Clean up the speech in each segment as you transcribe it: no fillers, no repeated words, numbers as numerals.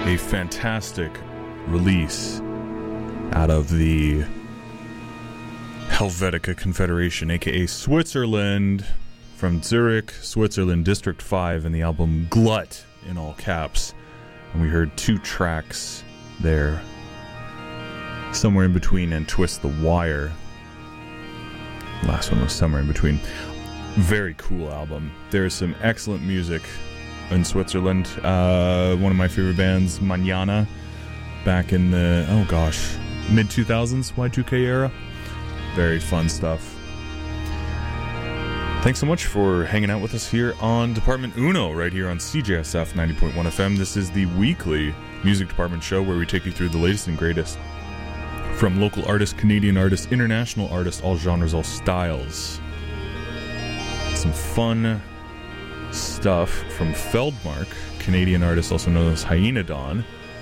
a fantastic release out of the Helvetica Confederation, aka Switzerland, from Zurich, Switzerland, District 5, and the album Glut in all caps. And we heard two tracks there, Somewhere in Between and Twist the Wire. Last one was Somewhere in Between. Very cool album. There's some excellent music in Switzerland. One of my favorite bands, Manana, back in the, mid-2000s, Y2K era. Very fun stuff. Thanks so much for hanging out with us here on Department Uno, right here on CJSF 90.1 FM. This is the weekly music department show where we take you through the latest and greatest from local artists, Canadian artists, international artists, all genres, all styles. Some fun stuff from Feldmark, Canadian artist also known as Hyenodon.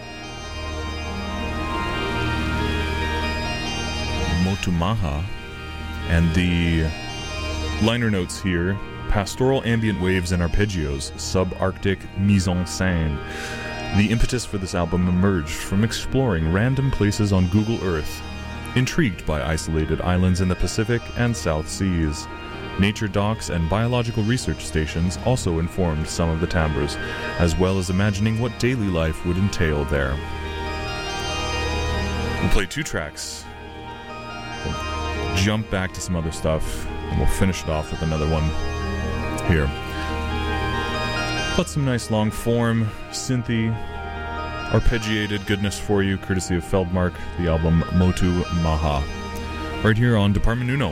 Motumaha. And the liner notes here: pastoral ambient waves and arpeggios, subarctic mise-en-scène. The impetus for this album emerged from exploring random places on Google Earth, intrigued by isolated islands in the Pacific and South Seas. Nature docks and biological research stations also informed some of the timbres, as well as imagining what daily life would entail there. We'll play two tracks. We'll jump back to some other stuff, and we'll finish it off with another one here. But some nice long form, synthy, arpeggiated goodness for you, courtesy of Feldmark, the album Motu Maha. Right here on Department Uno.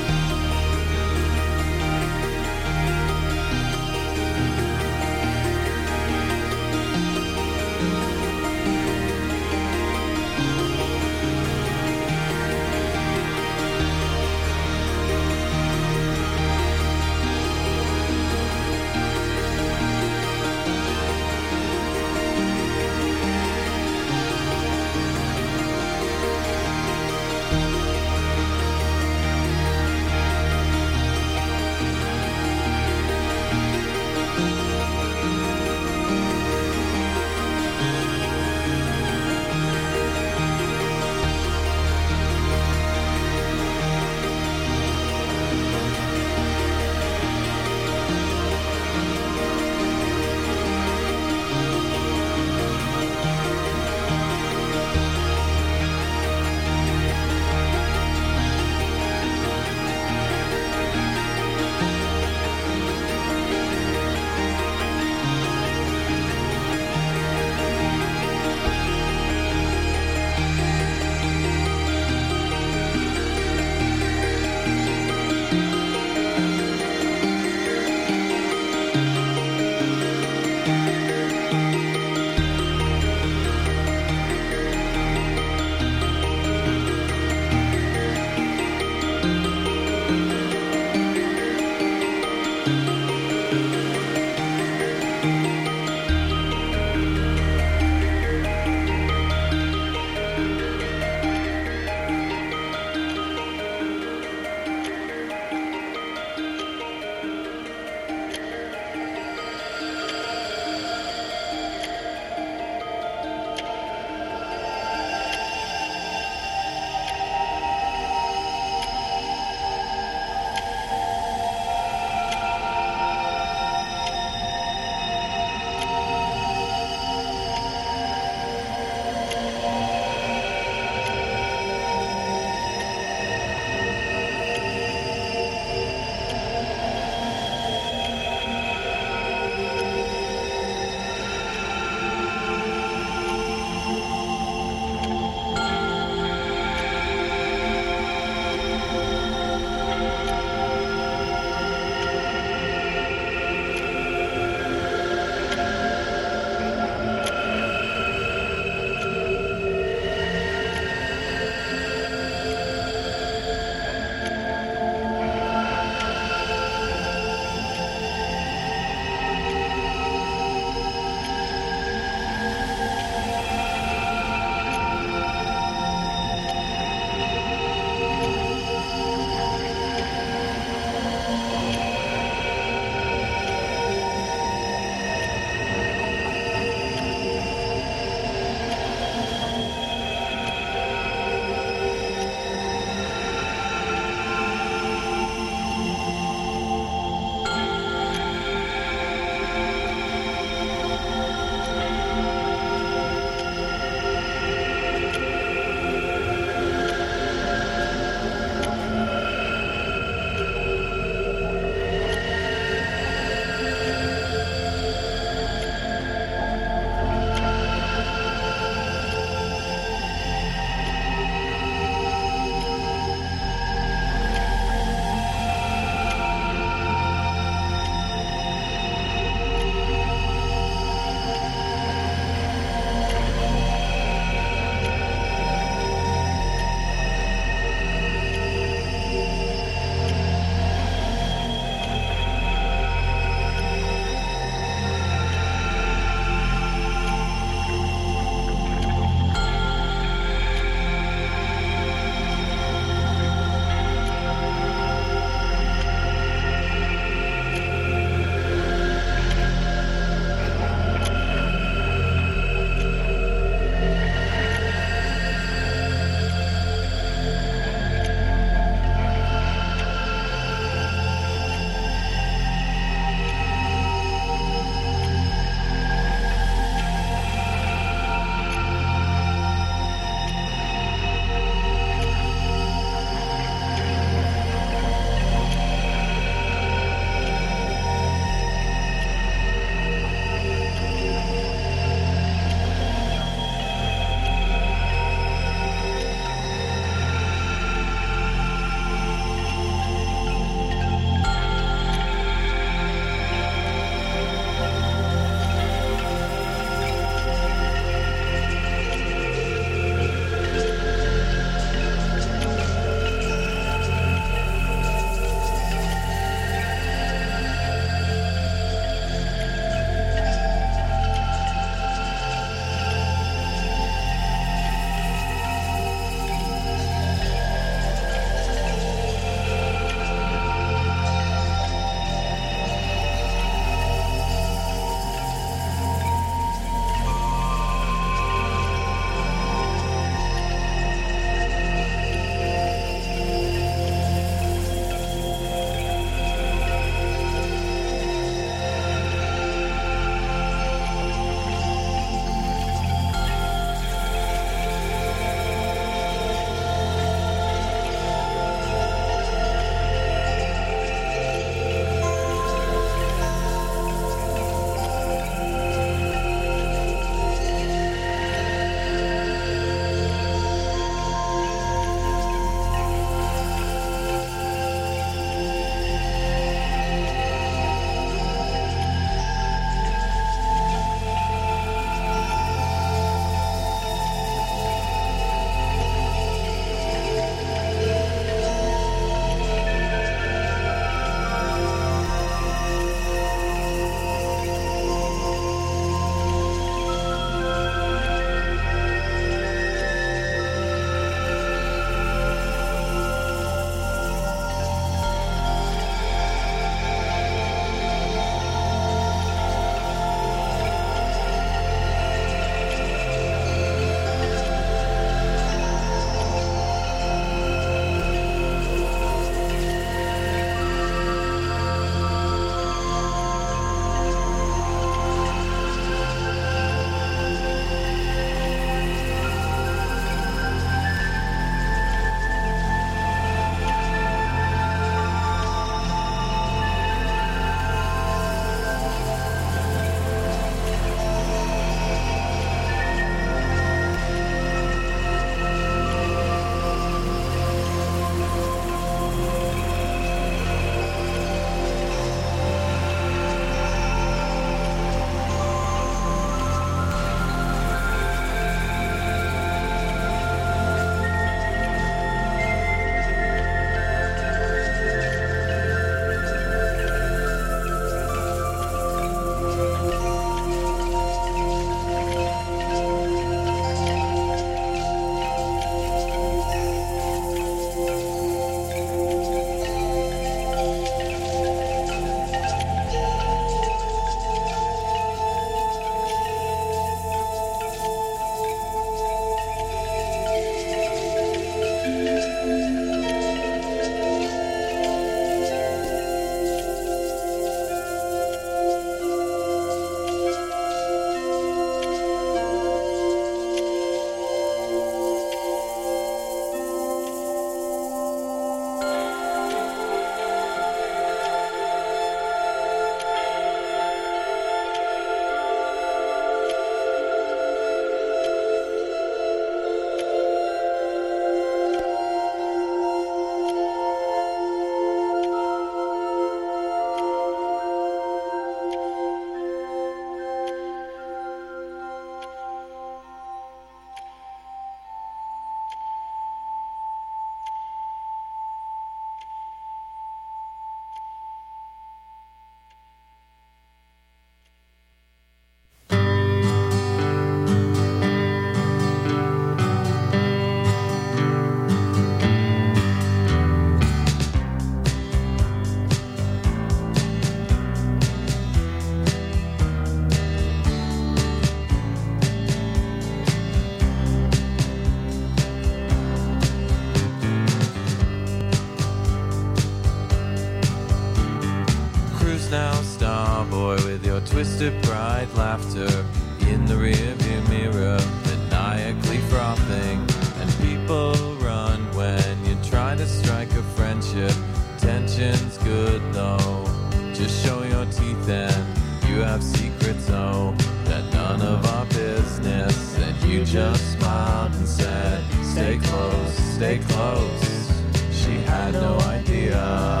with your twisted pride laughter in the rearview mirror, maniacally frothing, and people run when you try to strike a friendship. Tension's good though, just show your teeth and you have secrets, oh, that none of our business. And you just smiled and said, stay close, stay close. She had no idea.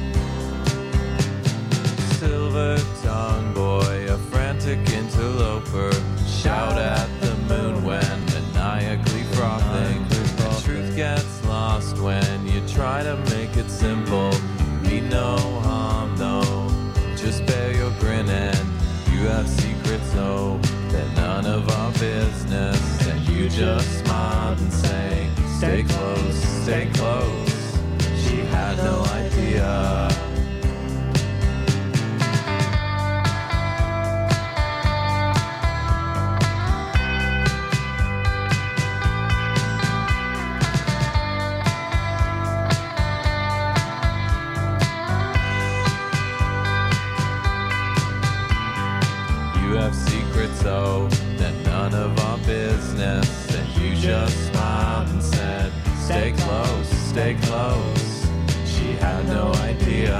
Silver tongue boy, a frantic interloper, shout at the moon when maniacally frothing. And truth gets lost when you try to make it simple. Mean no harm, no, just bear your grin and you have secrets, oh, that none of our business. And you just smiled and say, stay close, stay close. She had no idea. So that none of our business. And you just smiled and said, stay close, stay close. She had no idea.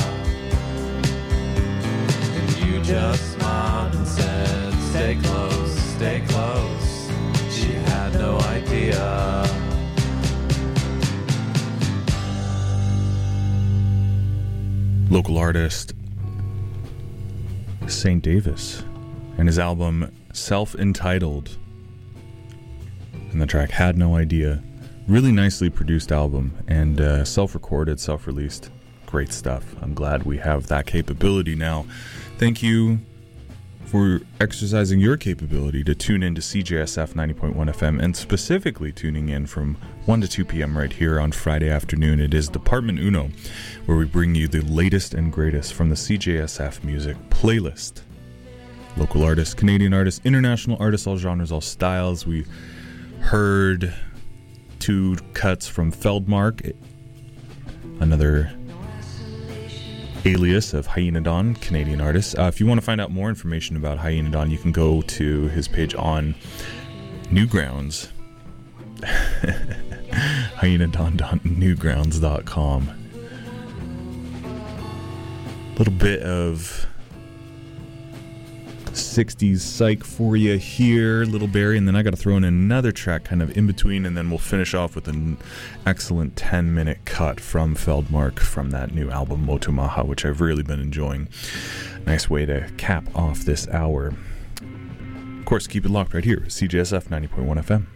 And you just smiled and said, stay close, stay close. She had no idea. Local artist St. Davis and his album Self-Entitled, and the track Had No Idea. Really nicely produced album, and self-recorded, self-released. Great stuff. I'm glad we have that capability now. Thank you for exercising your capability to tune in to CJSF 90.1 FM, and specifically tuning in from 1 to 2 p.m. right here on Friday afternoon. It is Department Uno, where we bring you the latest and greatest from the CJSF music playlist. Local artists, Canadian artists, international artists, all genres, all styles. We heard 2 cuts from Feldmark, another alias of Hyenodon, Canadian artist. If you want to find out more information about Hyenodon, you can go to his page on Newgrounds. Hyenodon.newgrounds.com. A little bit of 60s psych for you here, Little Barry, and then I got to throw in another track kind of in between, and then we'll finish off with an excellent 10-minute cut from Feldmark from that new album Motumaha, which I've really been enjoying. Nice way to cap off this hour. Of course, keep it locked right here, CJSF 90.1 FM.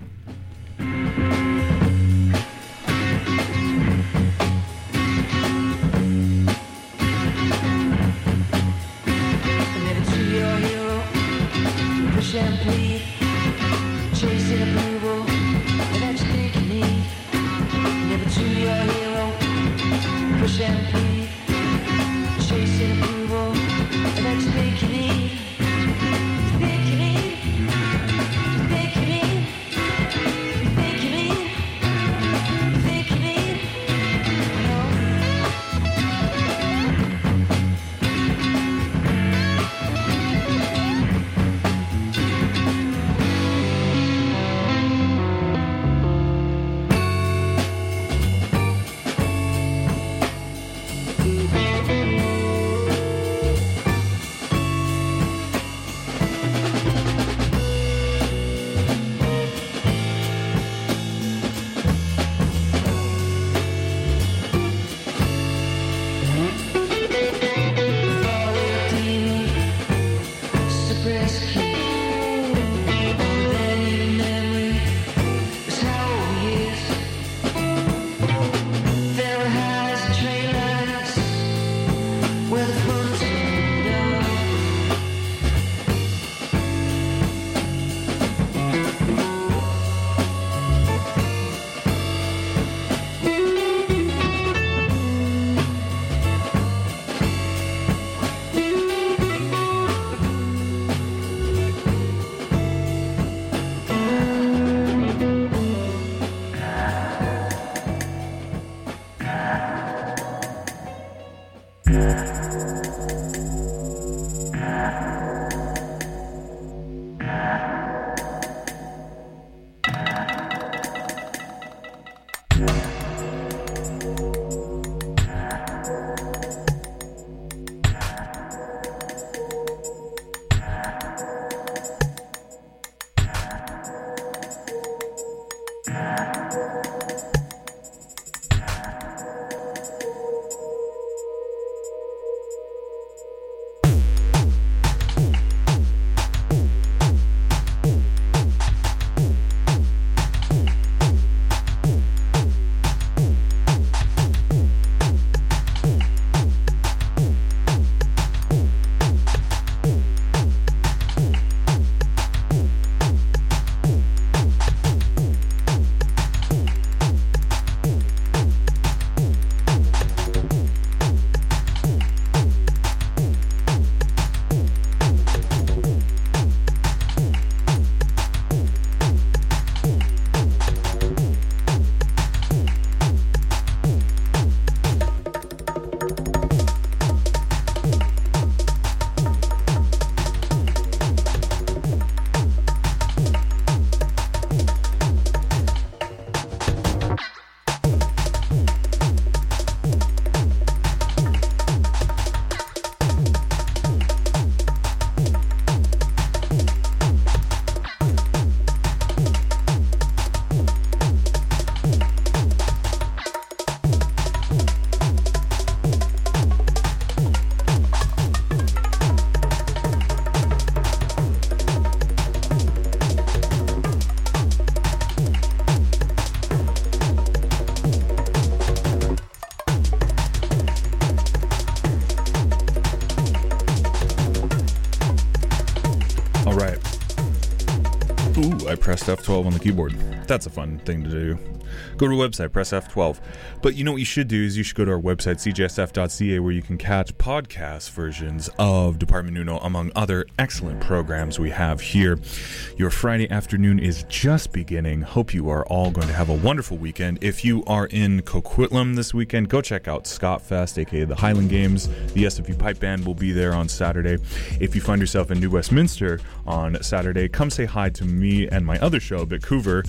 And plead, chasing approval, and that's you think you need. Never to your hero, push and plead, chasing approval, and that's you think you need. You think you need, you think you need, you think you need. I pressed F12 on the keyboard. That's a fun thing to do. Go to our website, press F12. But you know what you should do is you should go to our website, cjsf.ca, where you can catch podcast versions of Department Uno, among other excellent programs we have here. Your Friday afternoon is just beginning. Hope you are all going to have a wonderful weekend. If you are in Coquitlam this weekend, go check out Scott Fest, aka the Highland Games. The SFU Pipe Band will be there on Saturday. If you find yourself in New Westminster on Saturday, come say hi to me and my other show, Vancouver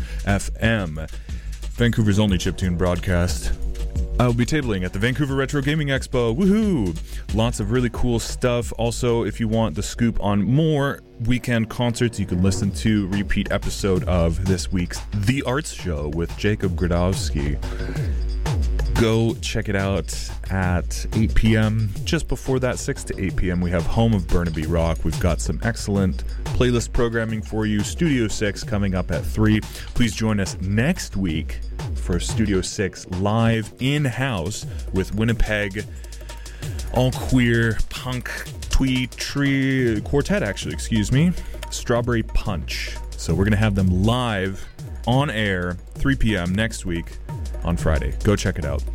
FM. Vancouver's only chiptune broadcast. I'll be tabling at the Vancouver Retro Gaming Expo. Woohoo! Lots of really cool stuff. Also, if you want the scoop on more weekend concerts, you can listen to a repeat episode of this week's The Arts Show with Jacob Gradowski. Go check it out at 8 p.m. Just before that, 6 to 8 p.m., we have Home of Burnaby Rock. We've got some excellent playlist programming for you. Studio 6 coming up at 3. Please join us next week for Studio 6 live in-house with Winnipeg all-queer punk tree quartet, actually, Strawberry Punch. So we're going to have them live on air 3 p.m. next week on Friday. Go check it out.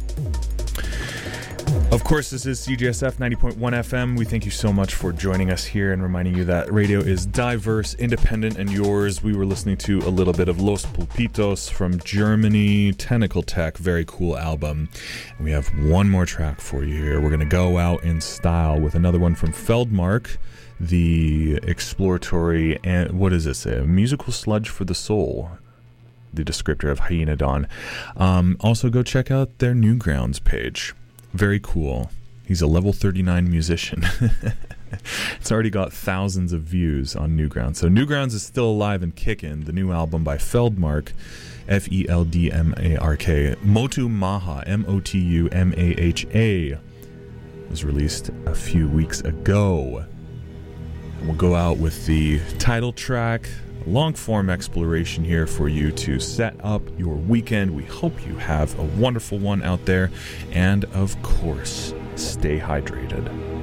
Of course, this is CJSF 90.1 FM. We thank you so much for joining us here and reminding you that radio is diverse, independent, and yours. We were listening to a little bit of Los Pulpitos from Germany, Tentacle Tech, very cool album. And we have one more track for you here. We're going to go out in style with another one from Feldmark, the exploratory, and what does it say? Musical sludge for the soul. The descriptor of Hyena Dawn. Also, go check out their Newgrounds page. Very cool. He's a level 39 musician. It's already got thousands of views on Newgrounds. So Newgrounds is still alive and kicking. The new album by Feldmark, Feldmark, Motu Maha, Motumaha, was released a few weeks ago. And we'll go out with the title track, long-form exploration here for you to set up your weekend. We hope you have a wonderful one out there. And, of course, stay hydrated.